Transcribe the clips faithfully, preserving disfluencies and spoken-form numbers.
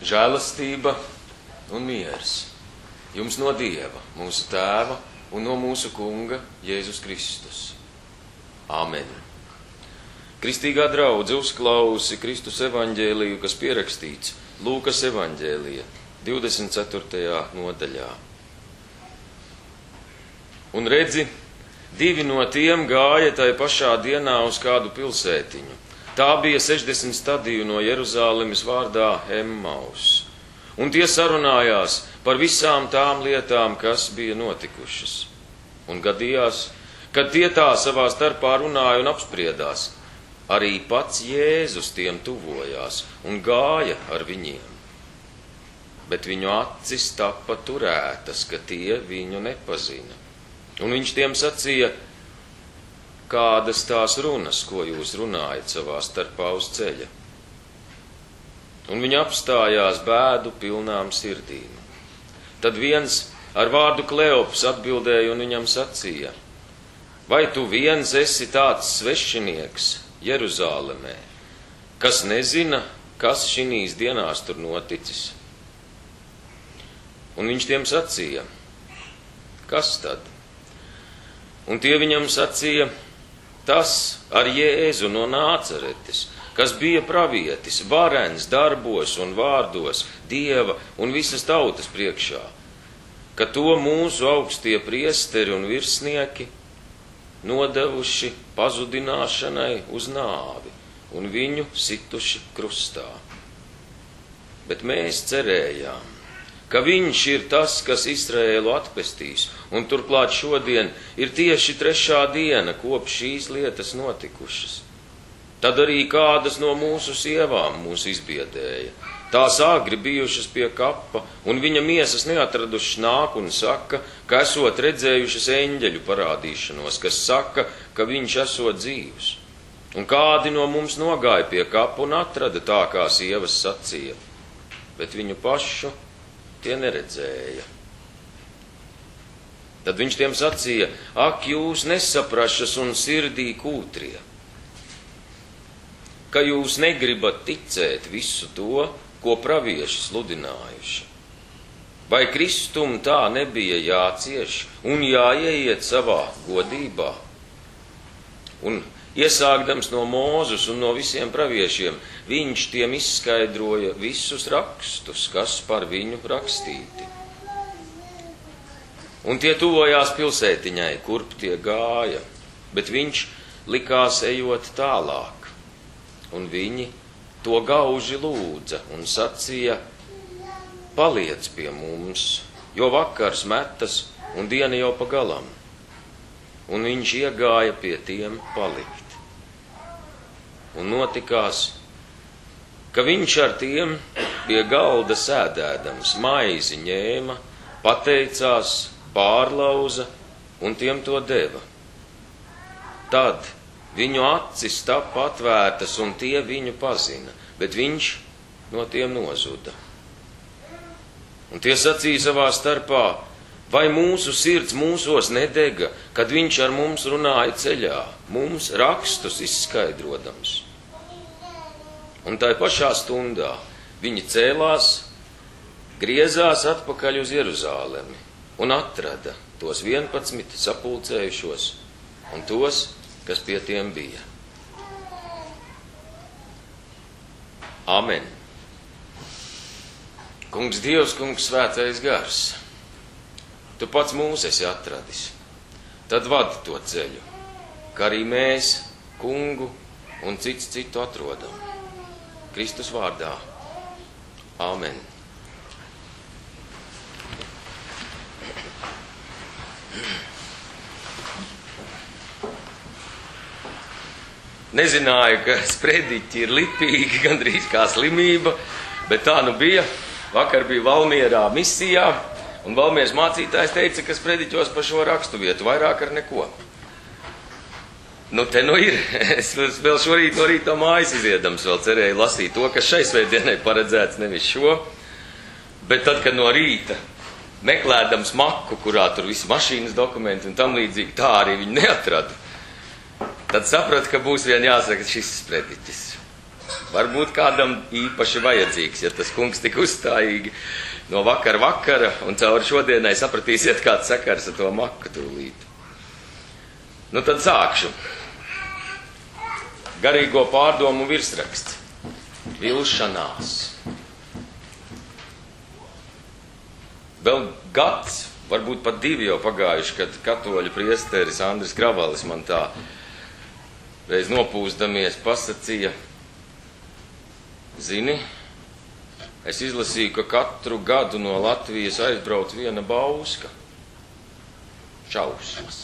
žēlastība un miers jums no Dieva, mūsu Tēva un no mūsu Kunga Jēzus Kristus. Amen. Kristīgā draudze uzklausi Kristus evaņģēliju, kas pierakstīts Lūkas evaņģēlija divdesmit ceturtajā nodaļā. Un redzi, divi no tiem gāja tai pašā dienā uz kādu pilsētiņu. Tā bija sešdesmit stadiju no Jeruzālemes vārdā Emmaus. Un tie sarunājās par visām tām lietām, kas bija notikušas. Un gadījās, kad tie tā savā starpā runāja un apspriedās, arī pats Jēzus tiem tuvojās un gāja ar viņiem. Bet viņu acis tapa turētas, ka tie viņu nepazina. Un viņš tiem sacīja, kādas tās runas, ko jūs runājat savā starpā uz ceļa. Un viņi apstājās bēdu pilnām sirdīm. Tad viens ar vārdu Kleops atbildēja un viņam sacīja, vai tu viens esi tāds svešinieks Jeruzālemē, kas nezina, kas šinīs dienās tur noticis? Un viņš tiem sacīja, kas tad? Un tie viņam sacīja, tas ar Jēzu no Nācaretes, kas bija pravietis, varens darbos un vārdos, Dieva un visas tautas priekšā, ka to mūsu augstie priesteri un virsnieki nodevuši pazudināšanai uz nāvi un viņu situši krustā. Bet mēs cerējām, ka viņš ir tas, kas Izraēlu atpestīs, un turklāt šodien ir tieši trešā diena, kopš šīs lietas notikušas. Tad arī kādas no mūsu sievām mūs izbiedēja. Tās agri bijušas pie kapa, un viņa miesas neatradušas nāk un saka, ka esot redzējušas eņģeļu parādīšanos, kas saka, ka viņš esot dzīvs. Un kādi no mums nogāja pie kapa un atrada tā, kā sievas sacīja, bet viņu pašu tie neredzēja. Tad viņš tiem sacīja, ak, jūs nesaprašas un sirdī kūtrie, ka jūs negribat ticēt visu to, ko pravieši sludinājuši. Vai Kristum tā nebija jācieš un jāieiet savā godībā? Un iesākdams no Mūzus un no visiem praviešiem, viņš tiem izskaidroja visus rakstus, kas par viņu rakstīti. Un tie tuvojās pilsētiņai, kurp tie gāja, bet viņš likās ejot tālāk. Un viņi to gauži lūdza un sacīja, paliec pie mums, jo vakars metas un diena jau pagalam. Un viņš iegāja pie tiem palikt. Un notikās, ka viņš ar tiem pie galda sēdēdams maizi ņēma, pateicās, pārlauza un tiem to deva. Tad viņu acis tapa atvērtas un tie viņu pazina, bet viņš no tiem nozuda. Un tie sacīja savā starpā, vai mūsu sirds mūsos nedega, kad viņš ar mums runāja ceļā, mums rakstus izskaidrodams. Un tai pašā stundā viņi cēlās, griezās atpakaļ uz Jeruzālemi un atrada tos vienpadsmit sapulcējušos un tos, kas pie tiem bija. Amen. Kungs Dievs, Kungs Svētais Gars, tu pats mūs esi atradis, tad vadi to ceļu, kā arī mēs Kungu un cits citu atrodam. Kristus vārdā. Amen. Nezināju, ka sprediķi ir lipīgi, gandrīz kā slimība, bet tā nu bija. Vakar bija Valmierā misijā, un Valmieras mācītājs teica, ka sprediķos par šo rakstu vietu vairāk ar neko. Nu, te nu ir. Es vēl šorīt no rīta mājas iziedams vēl cerēju lasīt to, kas šai svētdienai paredzēts, nevis šo. Bet tad, kad no rīta meklēdams maku, kurā tur visi mašīnas dokumenti un tam līdzīgi, tā arī viņu neatradu. Tad sapratu, ka būs vien jāsaka šis sprediķis. varbūt kādam īpaši vajadzīgs, ja tas kungs tik uzstājīgi no vakara vakara un cauri šodienai sapratīsiet, kāds sakars ar to maku tūlīt. Nu tad sākšu. Garīgo pārdomu virsraksts. Vilšanās. Vēl gads, varbūt pat divi jau pagājuši, kad katoļu priesteris Andris Kravalis man tā reiz nopūsdamies pasacīja, zini, es izlasīju, ka katru gadu no Latvijas aizbrauc viena bauska. Šausmas.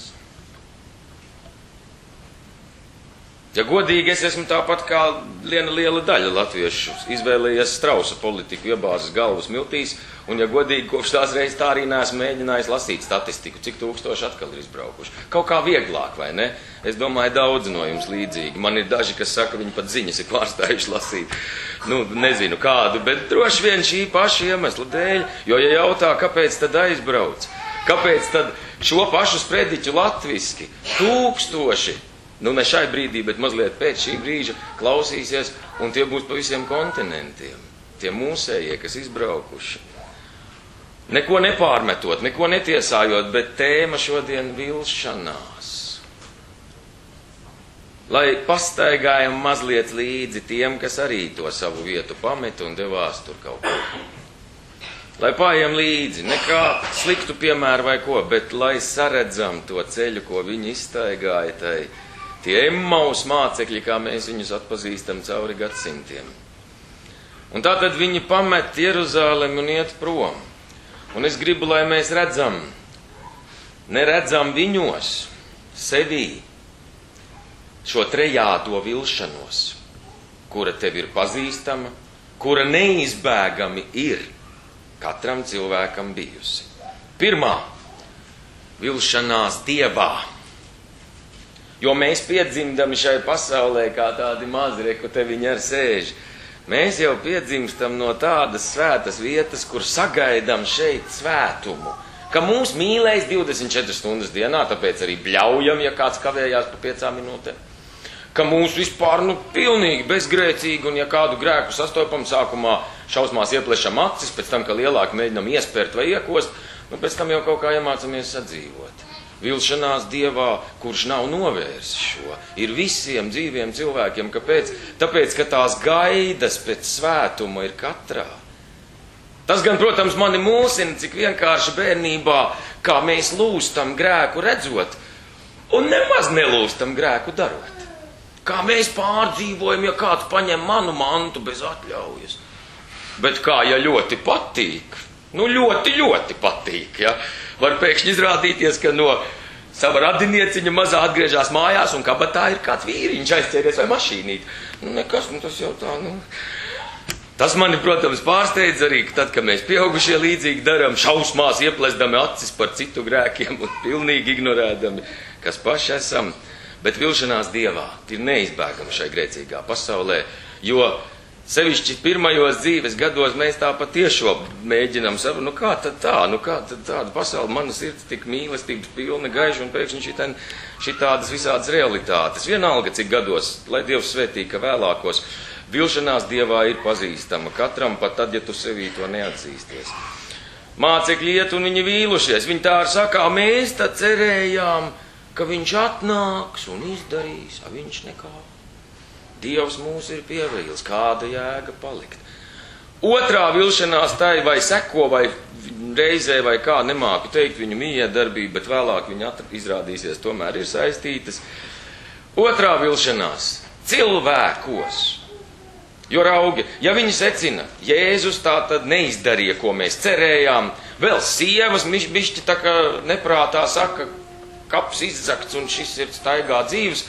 Ja godīgi, es esmu tāpat kā viena liela daļa latviešu, izvēlējies strausa politiku, iebāzes galvas miltīs, un, ja godīgi, kopš tās reizes tā arī neesmu mēģinājis lasīt statistiku, cik tūkstoši atkal ir izbraukuši. Kaut kā vieglāk, vai ne? Es domāju, daudz no jums līdzīgi. Man ir daži, kas saka, viņi pat ziņas ir pārstājuši lasīt. Nu, nezinu kādu, bet droši vien šī paša iemesla dēļ, jo, ja jautā, kāpēc tad aizbrauc, kāpēc tad šo pašu sprediķu latviski tūkstoši, nu ne šai brīdī, bet mazliet pēc šī brīža klausīsies, un tie būs pa visiem kontinentiem. Tie mūsējie, kas izbraukuši. Neko nepārmetot, neko netiesājot, bet tēma šodien vilšanās. Lai pastaigājam mazliet līdzi tiem, kas arī to savu vietu pameta un devās tur kaut ko. Lai pājam līdzi, nekā sliktu piemēru vai ko, bet lai saredzam to ceļu, ko viņi izstaigāja tai. Tie Emmaus mācekļi, kā mēs viņus atpazīstam cauri gadsimtiem. Un tātad viņi pamet Jeruzālemi un iet prom. Un es gribu, lai mēs redzam, neredzam viņos, sevī, šo trejāto vilšanos, kura tev ir pazīstama, kura neizbēgami ir katram cilvēkam bijusi. Pirmā, vilšanās Dievā. Jo mēs piedzimdami šai pasaulē kā tādi mazi, reku te viņi ar sēž. Mēs jau piedzimstam no tādas svētas vietas, kur sagaidām šeit svētumu. Ka mūs mīlēs divdesmit četras stundas dienā, tāpēc arī bļaujam, ja kāds kavējās pa piecām minūtēm. Ka mūs vispār, nu, pilnīgi bezgrēcīgi, un ja kādu grēku sastopam, sākumā šausmās ieplešam acis, pēc tam, ka lielāk mēģinam iespērt vai iekost, nu, pēc tam jau kaut kā iemācamies sadzīvot. Vilšanās Dievā, kurš nav novērsis šo, ir visiem dzīviem cilvēkiem. Kāpēc? Tāpēc, ka tās gaidas pēc svētuma ir katrā. Tas gan, protams, mani mulsina, cik vienkārši bērnībā, kā mēs lūstam grēku redzot, un nemaz nelūstam grēku darot. Kā mēs pārdzīvojam, ja kāds paņem manu mantu bez atļaujas. Bet kā, ja ļoti patīk, nu ļoti, ļoti patīk, ja? Var pēkšņi izrādīties, ka no sava radinieciņa mazā atgriežās mājās un kabatā ir kāds vīriņš aizķēries vai mašīnīt. Nu, nekas, nu tas jau tā, nu. Tas mani, protams, pārsteidz arī, ka tad, kad mēs pieaugušie līdzīgi daram, šausmās ieplesdami acis par citu grēkiem un pilnīgi ignorēdami, kas paši esam. Bet vilšanās Dievā ir neizbēgama šai grēcīgā pasaulē, jo sevišķi pirmajos dzīves gados mēs tā patiešo mēģinām savu, nu kā tad tā, nu kā tad tāda pasaule, mana sirds tik mīlestības pilna, gaiša un pēkšņi šitān, šitādas visādas realitātes. Vienalga, cik gados, lai Dievs svētī, ka vēlākos, vilšanās Dievā ir pazīstama katram, pat tad, ja tu sevī to neatzīsties. Mācekļi iet un viņi vīlušies, viņi tā ar sakā, mēs tad cerējām, ka viņš atnāks un izdarīs, a viņš nekā. Dievs mūs ir pievīlis, kāda jēga palikt. Otrā vilšanās tai vai seko, vai reizē, vai kā, nemāku teikt viņu miedarbību, bet vēlāk viņa izrādīsies, tomēr ir saistītas. Otrā vilšanās cilvēkos. Jo raugi, ja viņi secina, Jēzus tā tad neizdarīja, ko mēs cerējām, vēl sievas bišķi tā kā neprātā saka, kaps izzakts un šis ir staigā dzīves,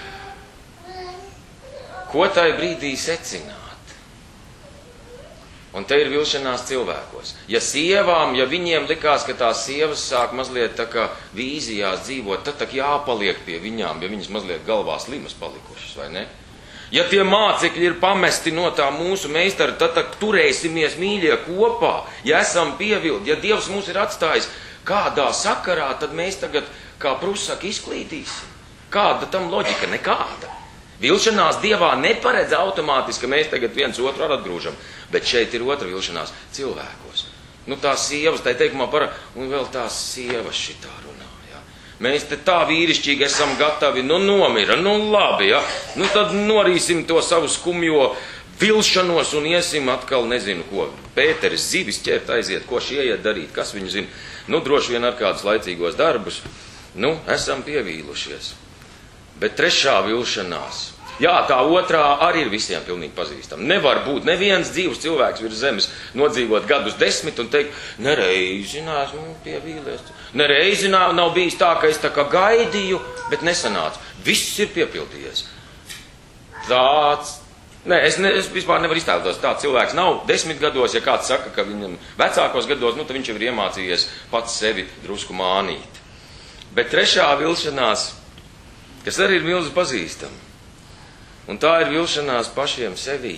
ko tai brīdī secināt? Un te ir vilšanās cilvēkos. Ja sievām, ja viņiem likās, ka tās sievas sāk mazliet tā kā vīzijās dzīvot, tad tā jāpaliek pie viņām, ja viņas mazliet galvā slimas palikušas, vai ne? Ja tie mācekļi ir pamesti no tā mūsu meistara, tad tā turēsimies mīļie kopā, ja esam pievildi, ja Dievs mūs ir atstājis kādā sakarā, tad mēs tagad, kā prusaki, izklīdīsim. Kāda tam loģika? Nekāda. Vilšanās Dievā neparedz automātiski, ka mēs tagad viens otru ar atgrūžam, bet šeit ir otra vilšanās cilvēkos. Nu tās sievas, tā teikumā para, un vēl tās sievas šitā runā, jā. Mēs te tā vīrišķīgi esam gatavi, nu nomira, nu labi, jā. Nu tad norīsim to savu skumjo vilšanos un iesim atkal, nezinu ko, Pēteris zivis ķert aiziet, ko šie iet darīt, kas viņu zina. Nu droši vien ar kādus laicīgos darbus, nu esam pievīlušies. Bet trešā vilšanās, jā, tā otrā arī ir visiem pilnīgi pazīstama. Nevar būt neviens dzīvs cilvēks virs zemes nodzīvot gadus desmit un teikt, nereizi neesmu pievīlies. Nereizi nav, nav bijis tā, ka es tā kā gaidīju, bet nesanāca. Viss ir piepildījies. Tāds, ne, es, ne, es vispār nevaru iztēloties, tāds cilvēks nav desmit gados, ja kāds saka, ka viņam vecākos gados, nu tad viņš jau ir iemācījies pats sevi drusku mānīt. Bet trešā vilšanās, kas arī ir milzu pazīstama. Un tā ir vilšanās pašiem sevī.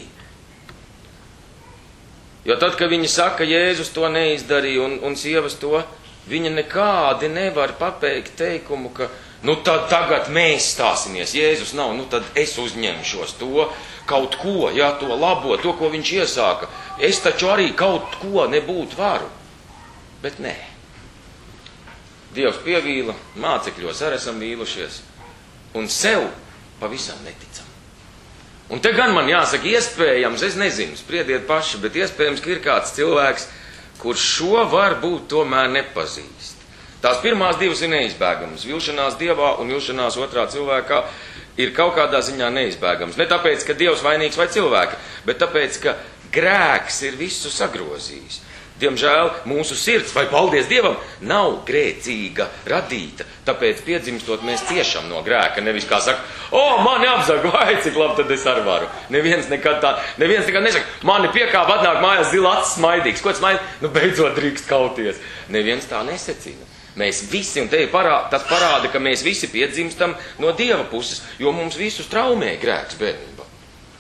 Jo tad, kad viņi saka, Jēzus to neizdarīja un, un sievas to, viņa nekādi nevar pabeigt teikumu, ka nu tad tagad mēs stāsimies, Jēzus nav, nu tad es uzņemšos to kaut ko, jā, to labo, to, ko viņš iesāka. Es taču arī kaut ko nebūt varu. Bet nē. Dievs pievīla, mācekļos arī esam vīlušies. Un sev pavisam neticam. Un te gan man jāsaka, iespējams, es nezinu, spriediet paši, bet iespējams, ka ir kāds cilvēks, kurš šo varbūt tomēr nepazīst. Tās pirmās divas ir neizbēgamas. Vilšanās Dievā un vilšanās otrā cilvēkā ir kaut kādā ziņā neizbēgams. Ne tāpēc, ka Dievs vainīgs vai cilvēka, bet tāpēc, ka grēks ir visu sagrozījis. Diemžēl mūsu sirds, vai paldies Dievam, nav grēcīga radīta. Tāpēc piedzimstot mēs ciešam no grēka. Nevis kā saka, o, mani apzaga, vai cik labi tad es ar varu. Neviens nekad tā, neviens nekad nesaka, mani piekāp atnāk mājās zila acis smaidīgs. Ko smaidīt? Nu, beidzot drīkst kauties. Neviens tā nesecina. Mēs visi, un te ir parāda, tas parāda, ka mēs visi piedzimstam no Dieva puses, jo mums visus traumē grēks bērnībā.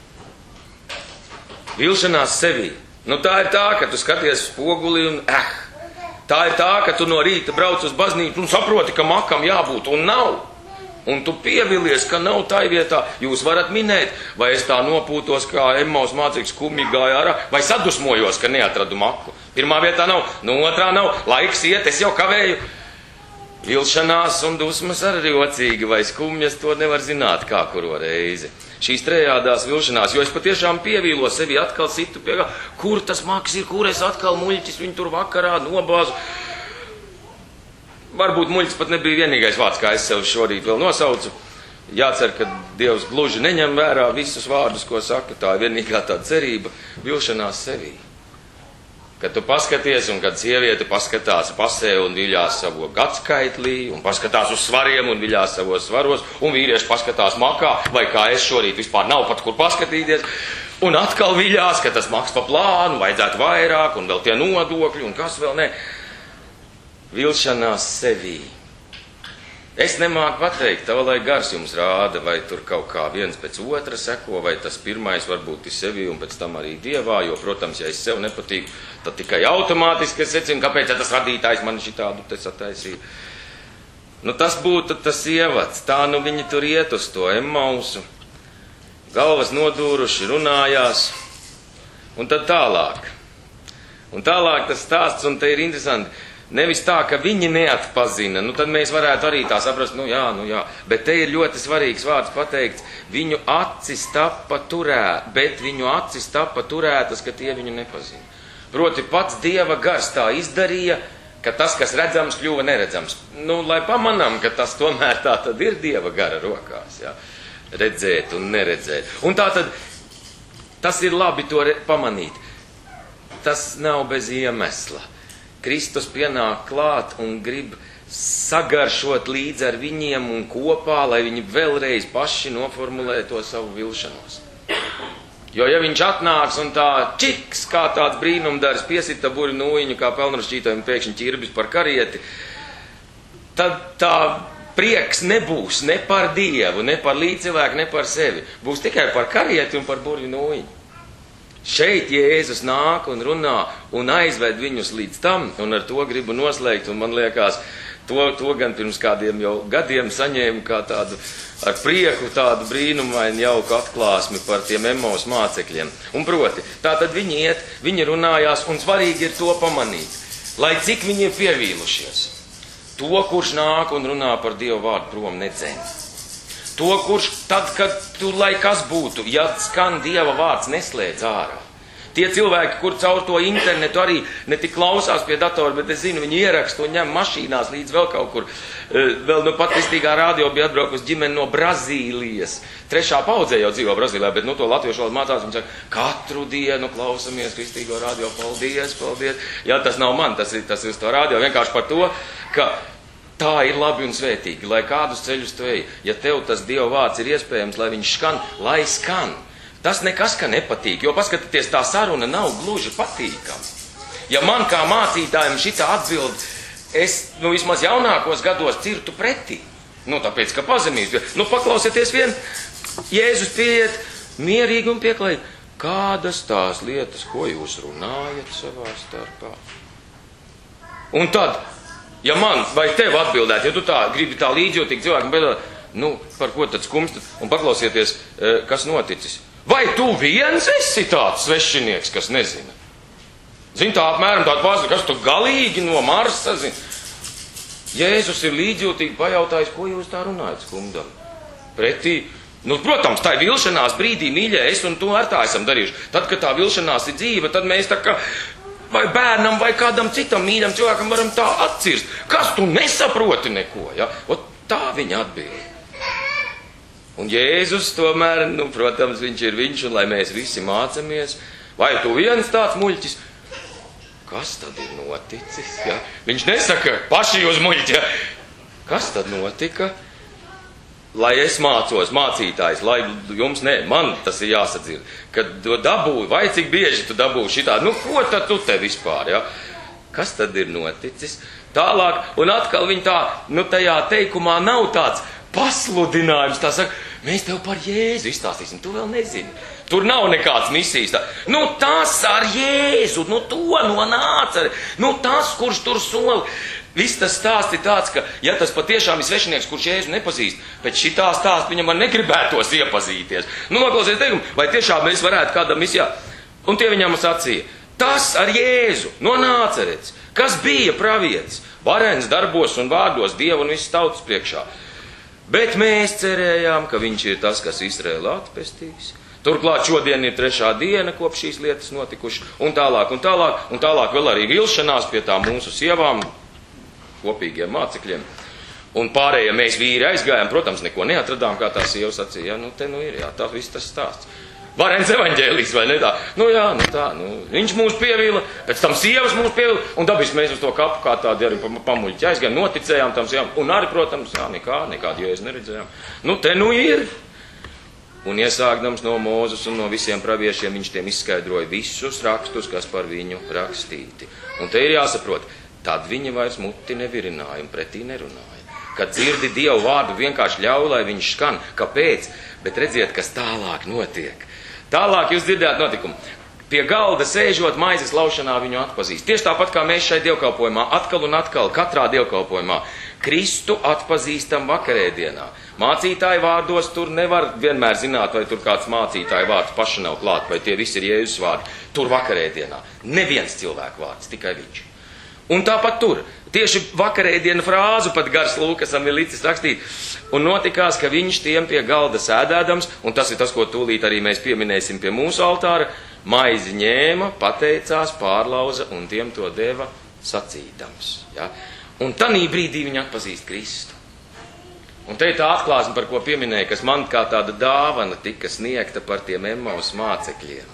Vilšanās sevī. Nu tā ir tā, ka tu skaties spoguli un eh. Tā ir tā, ka tu no rīta brauc uz baznīcu un saproti, ka makam jābūt un nav. Un tu pievilies, ka nav tai vietā. Jūs varat minēt, vai es tā nopūtos, kā Emmaus māceklis skumji gāja ārā, vai sadusmojos, ka neatradu maku. Pirmā vietā nav, no otrā nav, laiks iet, es jau kavēju. Vilšanās un dusmas arī rocīgi vai skumjas, to nevar zināt kā kuro reizi. Šīs trejādās vilšanās, jo es patiešām pievīlo sevi atkal citu pie, kur tas maks ir, kur es atkal muļķis viņu tur vakarā nobāzu. Varbūt muļķis pat nebija vienīgais vārds, kā es sev šorīt vēl nosaucu. Jācer, ka Dievs gluži neņem vērā visus vārdus, ko saka, tā ir vienīgā tā cerība, vilšanās sevī. Kad tu paskaties, un kad sieviete paskatās pasē un viļās savu gadskaitlī, un paskatās uz svariem un viļās savos svaros, un vīrieši paskatās makā, vai kā es šorīt vispār nav pat kur paskatīties, un atkal viļās, ka tas maks pa plānu, vajadzētu vairāk, un vēl tie nodokļi, un kas vēl ne. Vilšanās sevī. Es nemāku pateikt, tā lai gars jums rāda, vai tur kaut kā viens pēc otra seko, vai tas pirmais varbūt ir sevī un pēc tam arī Dievā, jo, protams, ja es sev nepatīku, tad tikai automātiski es secinu, kāpēc ja tas radītājs man šitādu te sataisīja. Nu, tas būtu tas ievads, tā nu viņi tur iet uz to Emmausu, galvas nodūruši, runājās, un tad tālāk. Un tālāk tas stāsts, un te ir interesanti, nevis tā, ka viņi neatpazina, nu tad mēs varētu arī tā saprast, nu jā, nu jā, bet te ir ļoti svarīgs vārds pateikts, viņu acis tapa turē, bet viņu acis tapa turētas, ka tie viņu nepazina. Proti pats Dieva gars tā izdarīja, ka tas, kas redzams, kļuva neredzams. Nu, lai pamanām, ka tas tomēr tā tad ir Dieva gara rokās, jā, redzēt un neredzēt. Un tā tad, tas ir labi to re- pamanīt, tas nav bez iemesla. Kristus pienāk klāt un grib sagaršot līdz ar viņiem un kopā, lai viņi vēlreiz paši noformulē to savu vilšanos. Jo ja viņš atnāks un tā čiks, kā tāds brīnumdars, piesita buri nūjiņu, kā pelnrašķītājiem pēkšņi ķirbis par karieti, tad tā prieks nebūs ne par Dievu, ne par līdzcilvēku, ne par sevi. Būs tikai par karieti un par buri nūjiņu. Šeit Jēzus nāk un runā un aizved viņus līdz tam, un ar to gribu noslēgt, un man liekas, To, to gan pirms kādiem jau gadiem saņēmu kā tādu ar prieku, tādu brīnumainu jauku atklāsmi par tiem Emmaus mācekļiem. Un proti, tā tad viņi iet, viņi runājās, un svarīgi ir to pamanīt, lai cik viņi ir pievīlušies. To, kurš nāk un runā par Dievu vārdu prom, nedzen. To, kurš tad, kad tu, lai kas būtu, ja skan Dieva vārds, neslēdz ārā. Tie cilvēki, kur caur to internetu arī ne tik klausās pie datora, bet es zinu, viņi ieraksta un ņem mašīnās līdz vēl kaut kur. Vēl no pat kristīgā radio bija atbraukusi ģimene no Brazīlijas. Trešā paudzē jau dzīvo Brazīlijā, bet no to latviešu valodu mācās. Viņi saka, katru dienu klausamies kristīgo radio, paldies, paldies. Jā, tas nav man, tas ir, tas ir uz to radio. Vienkārši par to, ka tā ir labi un svētīgi, lai kādus ceļus tu ej. Ja tev tas Dieva vārds ir iespējams, lai viņš skan, lai skan. Tas nekas, ka nepatīk, jo paskatieties, tā saruna nav gluži patīkama. Ja man kā mācītājiem šitā atbild, es, nu, vismaz jaunākos gados cirtu pretī. Nu, tāpēc, ka pazemības. Nu, paklausieties vien, Jēzus pieiet mierīgi un pieklājīgi. Kādas tās lietas, ko jūs runājat savā starpā? Un tad, ja man vai tev atbildēt, ja tu tā gribi tā līdzjūtīgi cilvēkam, bet, nu, par ko tad skumst, un paklausieties, kas noticis. Vai tu viens esi tāds svešinieks, kas nezina? Zini, tā apmēram tāda pārsaka, kas tu galīgi no Marsa, zini? Jēzus ir līdzjūtīgi pajautājis, ko jūs tā runājat skumdam? Pretī, nu, protams, tā ir vilšanās brīdī, mīļie, es un tu ar tā esam darījuši. Tad, kad tā vilšanās ir dzīve, tad mēs tā kā vai bērnam, vai kādam citam mīļam cilvēkam varam tā atcirst. Kas tu nesaproti neko, ja? O tā viņa atbild. Un Jēzus tomēr, nu, protams, viņš ir viņš, un lai mēs visi mācamies, vai tu viens tāds muļķis, kas tad ir noticis, ja? Viņš nesaka, paši uz muļķi, ja? Kas tad notika? Lai es mācos, mācītājs, lai jums, ne, man tas ir jāsadzird, kad to dabūju, vai cik bieži tu dabūji šitā, nu, ko tad tu te vispār, ja? Kas tad ir noticis? Tālāk, un atkal viņa tā, nu, tajā teikumā nav tāds pasludinājums, tā saka, mēs tev par Jēzu izstāstīsim, tu vēl nezini. Tur nav nekāds misijas. Tā. Nu tas ar Jēzu, nu to no Nācere, nu tas, kurš tur soli. Viss tas stāsts ir tāds, ka, ja tas patiešām ir svešinieks, kurš Jēzu nepazīst, pēc šitā stāsta viņam man negribētos iepazīties. Nu, noklausies teikumu, vai tiešām mēs varētu kādam misijā. Un tie viņam sacīja, tas ar Jēzu no Nāceretes, kas bija pravietis, varens darbos un vārdos Dievu un visas tautas priekšā. Bet mēs cerējām, ka viņš ir tas, kas Izraēlu atpestīs. Turklāt šodien ir trešā diena, kopš šīs lietas notikušas, un tālāk, un tālāk, un tālāk vēl arī vilšanās pie tām mūsu sievām, kopīgiem mācekļiem. Un pārējie mēs vīri aizgājām, protams, neko neatradām, kā tā sieva sacīja, ja, nu te nu ir, jā, tā viss tas stāsts. Varens evaņģēlijs, vai ne tā? Nu jā, nu tā, nu, viņš mūs pievīla, pēc tam sievas mūs pievīla, un dabis mēs uz to kapu kā tādi arī pamuļķi aizgājām, noticējām tam sievām, un arī, protams, jā, nekā, nekādu Jēzu neredzējām. Nu, te nu ir. Un iesākdams no Mūzes un no visiem praviešiem, viņš tiem izskaidroja visus rakstus, kas par viņu rakstīti. Un te ir jāsaprot, tad viņi vairs muti nevirināja un pretī nerunāja. Kad dzirdi Dievu vārdu, vienkārši ļauj, lai viņš skan. Kāpēc? Bet redziet, kas tālāk notiek. Tālāk jūs dzirdējāt notikumu. Pie galda sēžot maizes laušanā viņu atpazīst. Tieši tāpat kā mēs šai dievkalpojumā, atkal un atkal, katrā dievkalpojumā, Kristu atpazīstam vakarēdienā. Mācītāju vārdos tur nevar vienmēr zināt, vai tur kāds mācītāju vārds paša nav klāt, vai tie visi ir Jēzus vārdi. Tur vakarēdienā. Neviens cilvēku vārds, tikai viņš. Un tāpat tur. Tieši vakarēdiena frāzu pat Gars Lūkasam ir licis rakstīt. Un notikās, ka viņš tiem pie galda sēdēdams, un tas ir tas, ko tūlīt arī mēs pieminēsim pie mūsu altāra, maizi ņēma, pateicās, pārlauza un tiem to deva sacīdams. Ja? Un tanī brīdī viņi atpazīst Kristu. Un te ir tā atklāsme, par ko pieminēja, kas man kā tāda dāvana tika sniegta par tiem Emmaus mācekļiem.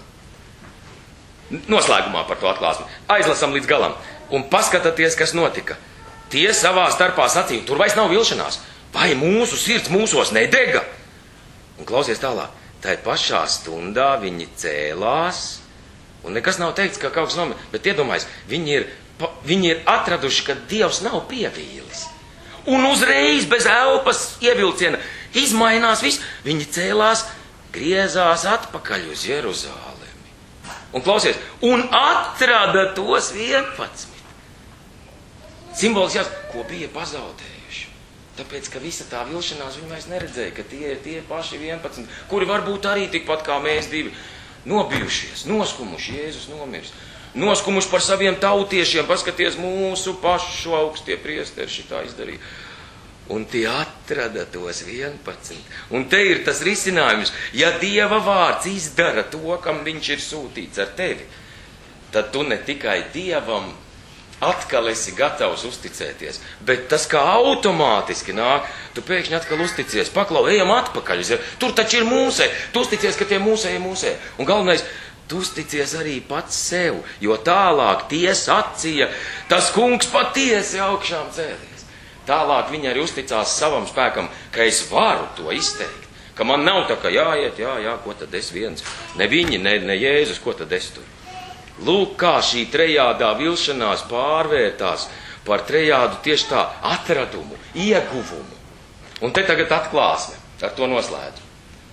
Noslēgumā par to atklāsmi. Aizlasam līdz galam. Un paskatieties, kas notika. Tie savā starpā sacīja, tur vairs nav vilšanās. Vai mūsu sirds mūsos nedega? Un klausies tālāk. Tai pašā stundā viņi cēlās, un nekas nav teikts, ka kaut kas nomira. Bet iedomājies, viņi ir, viņi ir atraduši, ka Dievs nav pievīlis. Un uzreiz bez elpas ievilciena izmainās viss. Viņi cēlās, griezās atpakaļ uz Jeruzālemi. Un klausies, un atrada tos vienpadsmit. Simbols jās, ko bija pazaudējuši. Tāpēc, ka visa tā vilšanās viņi vairs neredzēja, ka tie ir tie paši vienpadsmit, kuri varbūt arī tikpat kā mēs divi nobijušies, noskumuši, Jēzus nomirs. Noskumuši par saviem tautiešiem, paskaties mūsu pašu augstie priesteri šitā izdarīja. Un tie atrada tos vienpadsmit. Un te ir tas risinājums, ja Dieva vārds izdara to, kam viņš ir sūtīts ar tevi, tad tu ne tikai Dievam atkal esi gatavs uzticēties, bet tas kā automātiski nāk, tu pēkšņi atkal uzticies, paklau, ejam atpakaļ, tur taču ir mūsē, tu uzticies, ka tie mūsē ir mūsē. Un galvenais, tu uzticies arī pats sev, jo tālāk tie sacīja, tas kungs patiesi augšām cēlies. Tālāk viņi arī uzticās savam spēkam, ka es varu to izteikt, ka man nav tā, ka jāiet, jā, jā, ko tad es viens, ne viņi, ne, ne Jēzus, ko tad es tur. Lūk, kā šī trejādā vilšanās pārvērtās par trejādu tieši tā atradumu, ieguvumu. Un te tagad atklāsme, ar to noslēdzu.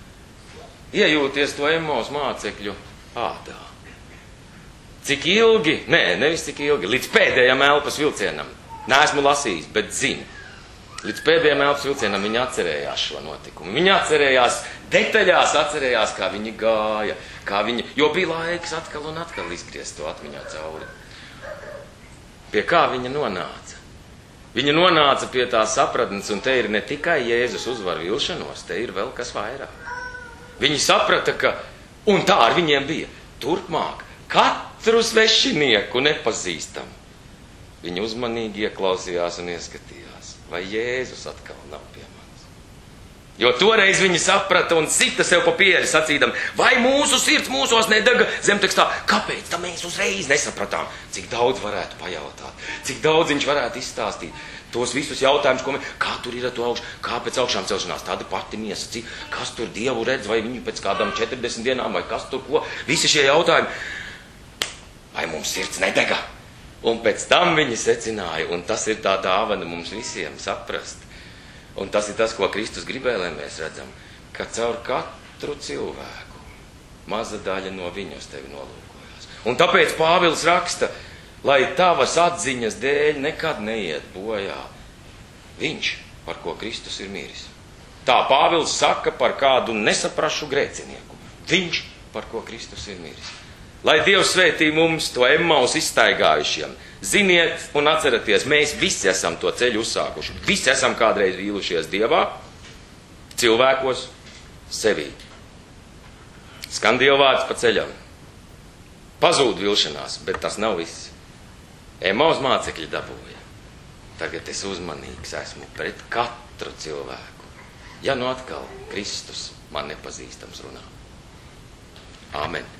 Iejūties to Emmaus mācekļu ādā. Cik ilgi, nē, nevis cik ilgi, līdz pēdējam elpas vilcienam. Neesmu lasījis, bet zinu. Līdz pēdējiem elpas vilcienam viņi atcerējās šo notikumu. Viņi atcerējās, detaļās atcerējās, kā viņi gāja, kā viņi, jo bija laiks atkal un atkal izgriezt to atmiņā cauri. Pie kā viņa nonāca? Viņa nonāca pie tā sapratnes, un te ir ne tikai Jēzus uzvar vilšanos, te ir vēl kas vairāk. Viņi saprata, ka, un tā ar viņiem bija, turpmāk, katru svešinieku nepazīstam. Viņi uzmanīgi ieklausījās un ieskatījās, vai Jēzus atkal nav pie manis. Jo toreiz viņi saprata un sita sev pa pieri sacīdam, vai mūsu sirds mūsos nedega zemtekstā, kāpēc tā mēs uzreiz nesapratām, cik daudz varētu pajautāt, cik daudz viņš varētu izstāstīt. Tos visus jautājumus, ko mēs, kā tur ir ar to augšu, kā pēc augšām celšanās, tāda pati miesa, cik, kas tur Dievu redz, vai viņu pēc kādām četrdesmit dienām, vai kas tur ko, visi šie jautājumi, vai mums sirds nedega. Un pēc tam viņi secināja, un tas ir tā dāvana mums visiem saprast. Un tas ir tas, ko Kristus gribēja, lai mēs redzam, ka caur katru cilvēku maza daļa no viņu uz tevi nolūkojās. Un tāpēc Pāvils raksta, lai tavas atziņas dēļ nekad neiet bojā viņš, par ko Kristus ir miris. Tā Pāvils saka par kādu nesaprašu grēcinieku. Viņš, par ko Kristus ir miris. Lai Dievs svētī mums to Emmaus izstaigājušiem. Ziniet un atceraties, mēs visi esam to ceļu uzsākuši. Visi esam kādreiz vīlušies Dievā, cilvēkos, sevī. Skan Dieva vārds pa ceļam. Pazūd vilšanās, bet tas nav viss. Emmaus mācekļi dabūja. Tagad es uzmanīgs esmu pret katru cilvēku. Ja nu atkal Kristus man nepazīstams runā. Āmen.